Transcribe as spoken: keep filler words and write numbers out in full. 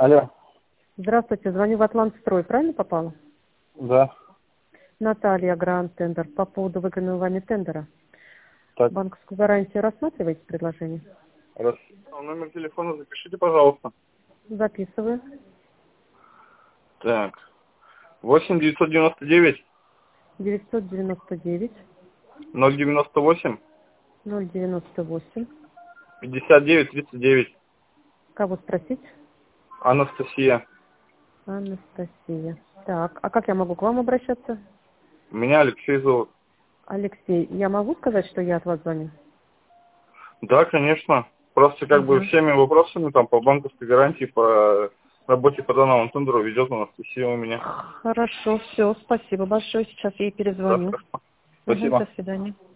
Алло. Здравствуйте, звоню в Атлантстрой, правильно попала? Да. Наталья, Гранд Тендер. По поводу выигранного вами тендера. Так. Банковскую гарантию рассматриваете предложение? Раз. Номер телефона запишите, пожалуйста. Записываю. Так. восемь девятьсот девяносто девять девятьсот девяносто девять ноль девяносто восемь ноль девяносто восемь. пятьдесят девять тридцать девять. Кого спросить? Анастасия. Анастасия. Так, а как я могу к вам обращаться? Меня Алексей зовут. Алексей, я могу сказать, что я от вас звоню? Да, конечно. Просто как бы Угу. всеми вопросами там по банковской гарантии, по работе по данному тендеру ведет Анастасия у меня. Хорошо, все, спасибо большое. Сейчас я ей Да, перезвоню. хорошо. Угу, Спасибо. до свидания.